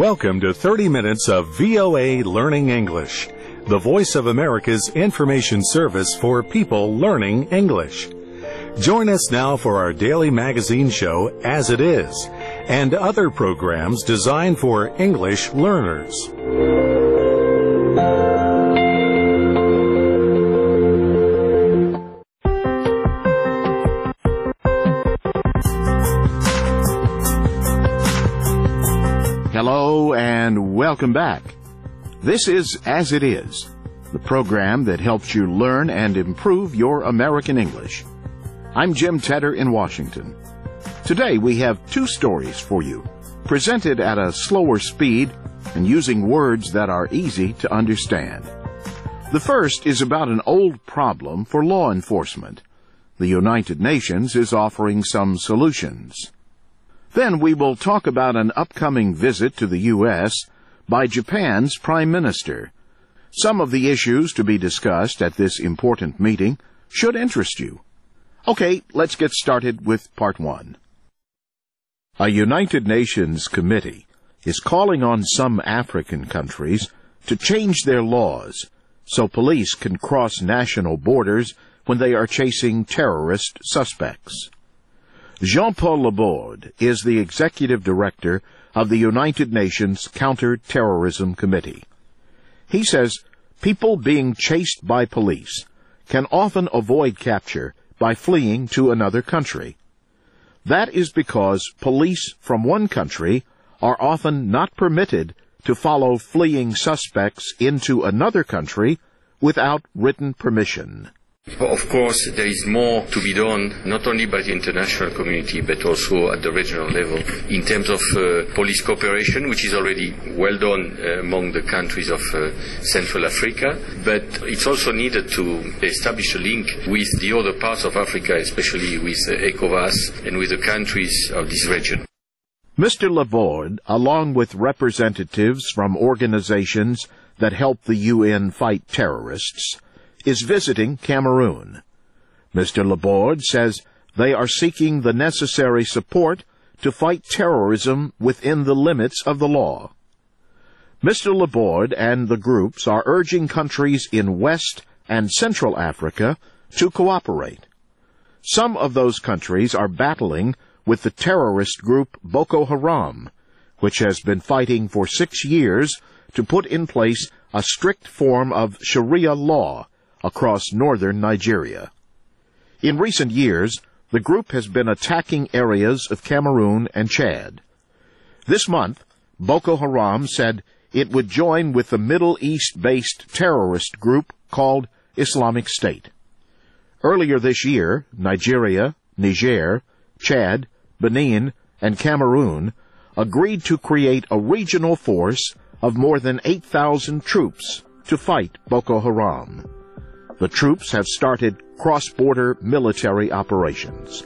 Welcome to 30 minutes of VOA Learning English, the Voice of America's information service for people learning English. Join us now for our daily magazine show, As It Is, and other programs designed for English learners. Hello and welcome back. This is As It Is, the program that helps you learn and improve your American English. I'm Jim Tedder in Washington. Today we have two stories for you, presented at a slower speed and using words that are easy to understand. The first is about an old problem for law enforcement. The United Nations is offering some solutions. Then we will talk about an upcoming visit to the U.S. by Japan's Prime Minister. Some of the issues to be discussed at this important meeting should interest you. Okay, let's get started with part one. A United Nations committee is calling on some African countries to change their laws so police can cross national borders when they are chasing terrorist suspects. Jean-Paul Laborde is the executive director of the United Nations Counter-Terrorism Committee. He says people being chased by police can often avoid capture by fleeing to another country. That is because police from one country are often not permitted to follow fleeing suspects into another country without written permission. Of course, there is more to be done, not only by the international community, but also at the regional level, in terms of police cooperation, which is already well done among the countries of Central Africa. But it's also needed to establish a link with the other parts of Africa, especially with ECOWAS and with the countries of this region. Mr. Laborde, along with representatives from organizations that help the UN fight terrorists, is visiting Cameroon. Mr. Laborde says they are seeking the necessary support to fight terrorism within the limits of the law. Mr. Laborde and the groups are urging countries in West and Central Africa to cooperate. Some of those countries are battling with the terrorist group Boko Haram, which has been fighting for 6 years to put in place a strict form of Sharia law across northern Nigeria. In recent years, the group has been attacking areas of Cameroon and Chad. This month, Boko Haram said it would join with the Middle East-based terrorist group called Islamic State. Earlier this year, Nigeria, Niger, Chad, Benin, and Cameroon agreed to create a regional force of more than 8,000 troops to fight Boko Haram. The troops have started cross-border military operations.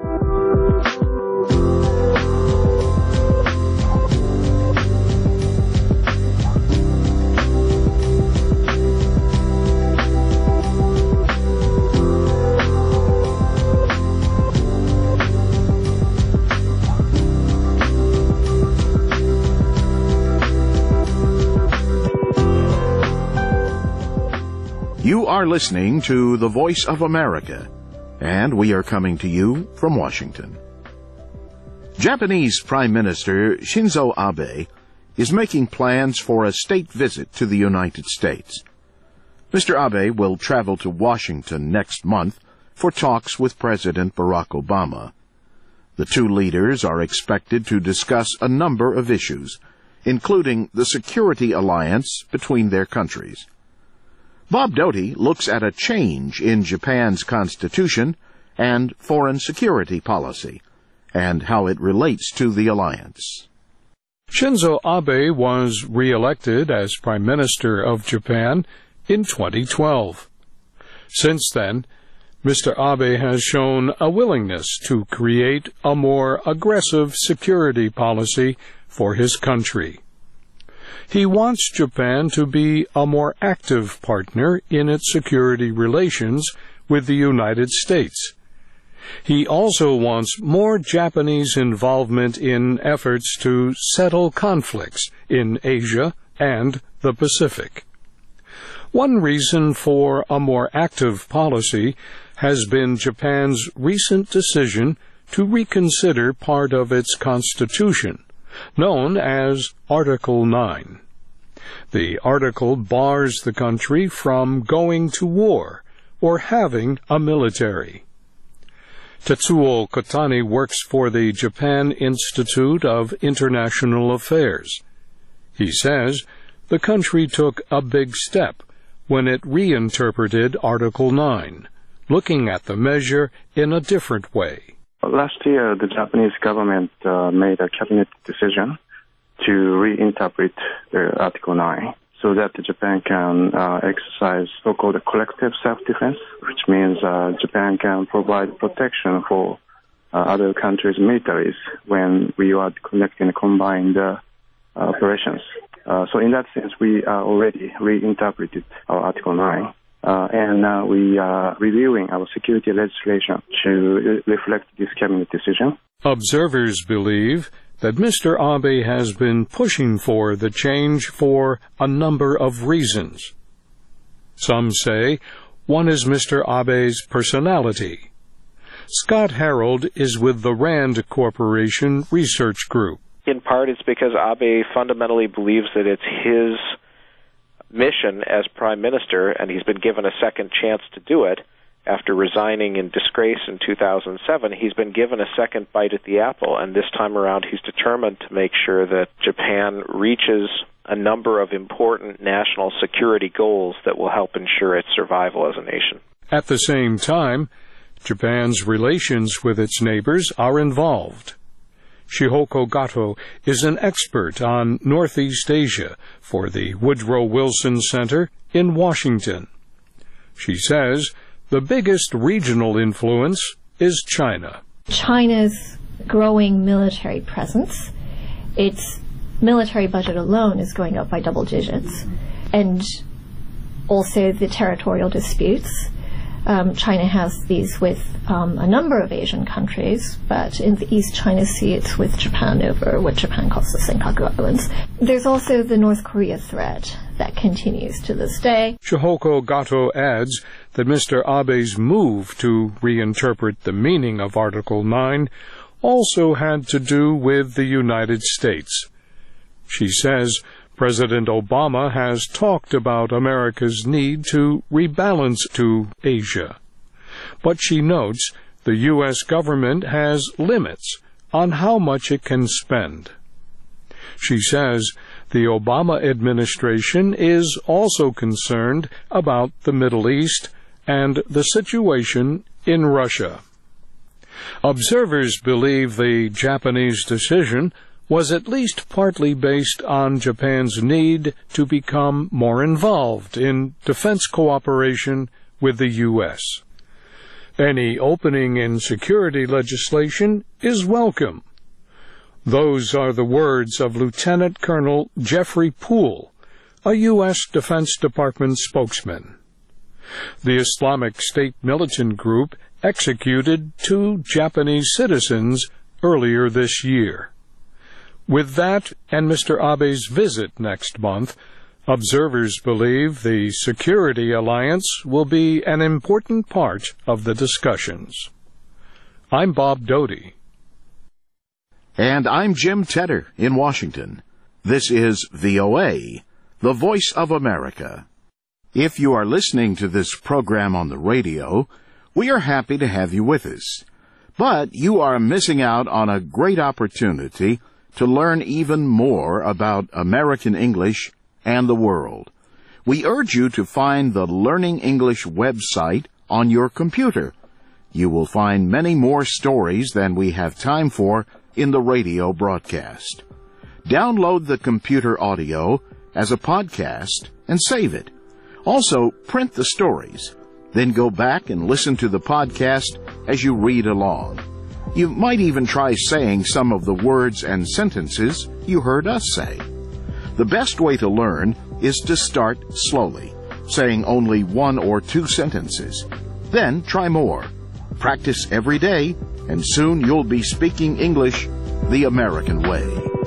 You are listening to the Voice of America, and we are coming to you from Washington. Japanese Prime Minister Shinzo Abe is making plans for a state visit to the United States. Mr. Abe will travel to Washington next month for talks with President Barack Obama. The two leaders are expected to discuss a number of issues, including the security alliance between their countries. Bob Doty looks at a change in Japan's constitution and foreign security policy, and how it relates to the alliance. Shinzo Abe was re-elected as Prime Minister of Japan in 2012. Since then, Mr. Abe has shown a willingness to create a more aggressive security policy for his country. He wants Japan to be a more active partner in its security relations with the United States. He also wants more Japanese involvement in efforts to settle conflicts in Asia and the Pacific. One reason for a more active policy has been Japan's recent decision to reconsider part of its constitution, known as Article 9. The article bars the country from going to war or having a military. Tetsuo Kotani works for the Japan Institute of International Affairs. He says the country took a big step when it reinterpreted Article 9, looking at the measure in a different way. Last year, the Japanese government made a cabinet decision to reinterpret Article 9 so that Japan can exercise so-called collective self-defense, which means Japan can provide protection for other countries' militaries when we are conducting combined operations. So in that sense, we already reinterpreted our Article 9. And we are reviewing our security legislation to reflect this cabinet decision. Observers believe that Mr. Abe has been pushing for the change for a number of reasons. Some say one is Mr. Abe's personality. Scott Harold is with the RAND Corporation Research Group. In part, it's because Abe fundamentally believes that it's his mission as Prime Minister, and he's been given a second chance to do it. After resigning in disgrace in 2007, he's been given a second bite at the apple, and this time around he's determined to make sure that Japan reaches a number of important national security goals that will help ensure its survival as a nation. At the same time, Japan's relations with its neighbors are involved. Shihoko Gato is an expert on Northeast Asia for the Woodrow Wilson Center in Washington. She says the biggest regional influence is China. China's growing military presence, its military budget alone is going up by double digits, and also the territorial disputes. China has these with a number of Asian countries, but in the East China Sea it's with Japan over what Japan calls the Senkaku Islands. There's also the North Korea threat that continues to this day. Shihoko Gato adds that Mr. Abe's move to reinterpret the meaning of Article 9 also had to do with the United States. She says President Obama has talked about America's need to rebalance to Asia. But she notes the U.S. government has limits on how much it can spend. She says the Obama administration is also concerned about the Middle East and the situation in Russia. Observers believe the Japanese decision was at least partly based on Japan's need to become more involved in defense cooperation with the U.S. Any opening in security legislation is welcome. Those are the words of Lieutenant Colonel Jeffrey Poole, a U.S. Defense Department spokesman. The Islamic State militant group executed 2 Japanese citizens earlier this year. With that and Mr. Abe's visit next month, observers believe the security alliance will be an important part of the discussions. I'm Bob Doty. And I'm Jim Tedder in Washington. This is VOA, the Voice of America. If you are listening to this program on the radio, we are happy to have you with us. But you are missing out on a great opportunity to learn even more about American English and the world. We urge you to find the Learning English website on your computer. You will find many more stories than we have time for in the radio broadcast. Download the computer audio as a podcast and save it. Also, print the stories. Then go back and listen to the podcast as you read along. You might even try saying some of the words and sentences you heard us say. The best way to learn is to start slowly, saying only 1 or 2 sentences. Then try more. Practice every day, and soon you'll be speaking English the American way.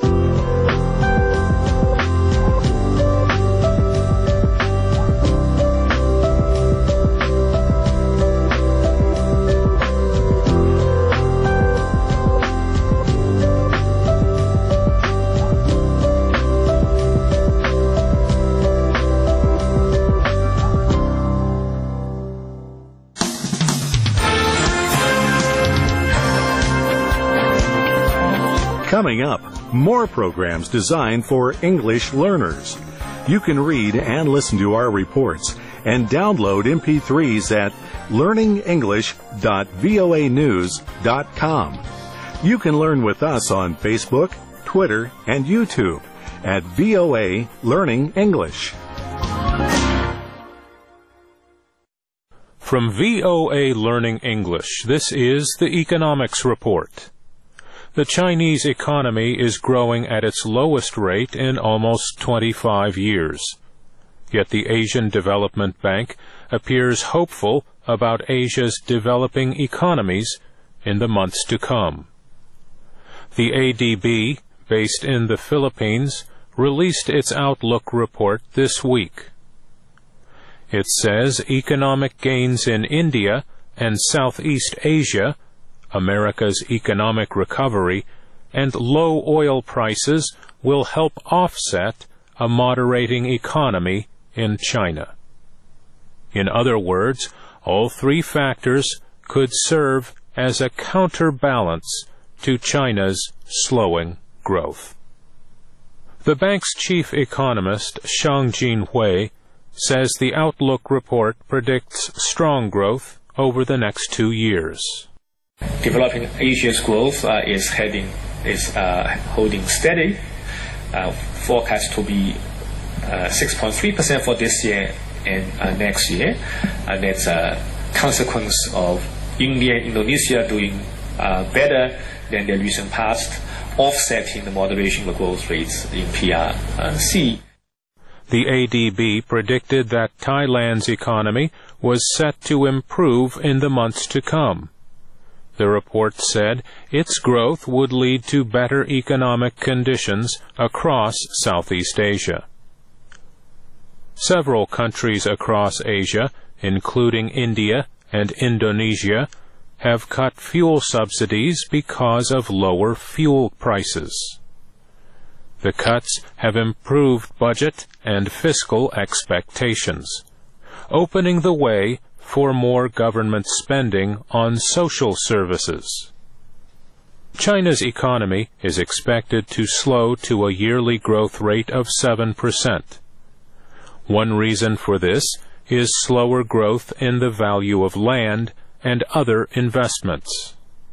Coming up, more programs designed for English learners. You can read and listen to our reports and download MP3s at learningenglish.voanews.com. You can learn with us on Facebook, Twitter, and YouTube at VOA Learning English. From VOA Learning English, this is the Economics Report. The Chinese economy is growing at its lowest rate in almost 25 years. Yet the Asian Development Bank appears hopeful about Asia's developing economies in the months to come. The ADB, based in the Philippines, released its Outlook report this week. It says economic gains in India and Southeast Asia, America's economic recovery, and low oil prices will help offset a moderating economy in China. In other words, all three factors could serve as a counterbalance to China's slowing growth. The bank's chief economist, Xiangjin Hui, says the Outlook report predicts strong growth over the next 2 years. Developing Asia's growth is holding steady, forecast to be 6.3% for this year and next year, and that's a consequence of India and Indonesia doing better than the recent past, offsetting the moderation of growth rates in PRC. The ADB predicted that Thailand's economy was set to improve in the months to come. The report said its growth would lead to better economic conditions across Southeast Asia. Several countries across Asia, including India and Indonesia, have cut fuel subsidies because of lower fuel prices. The cuts have improved budget and fiscal expectations, opening the way for more government spending on social services. China's economy is expected to slow to a yearly growth rate of 7%. One reason for this is slower growth in the value of land and other investments.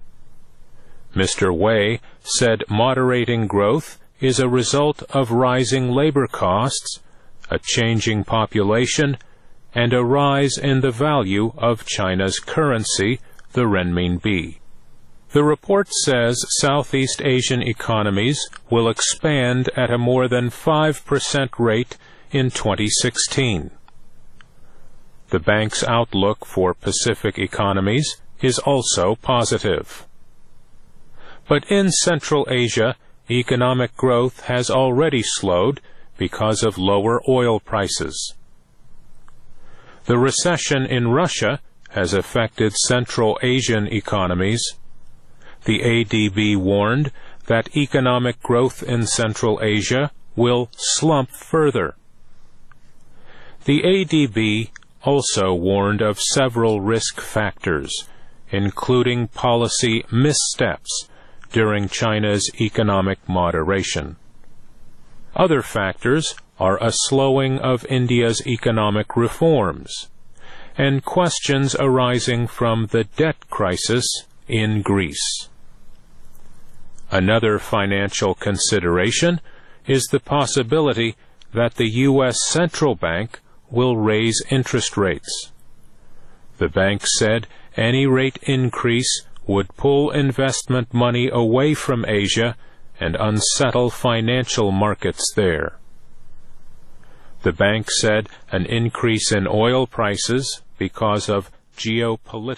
Mr. Wei said moderating growth is a result of rising labor costs, a changing population, and a rise in the value of China's currency, the renminbi. The report says Southeast Asian economies will expand at a more than 5% rate in 2016. The bank's outlook for Pacific economies is also positive. But in Central Asia, economic growth has already slowed because of lower oil prices. The recession in Russia has affected Central Asian economies. The ADB warned that economic growth in Central Asia will slump further. The ADB also warned of several risk factors, including policy missteps during China's economic moderation. Other factors are a slowing of India's economic reforms and questions arising from the debt crisis in Greece. Another financial consideration is the possibility that the U.S. Central Bank will raise interest rates. The bank said any rate increase would pull investment money away from Asia and unsettle financial markets there. The bank said an increase in oil prices because of geopolitical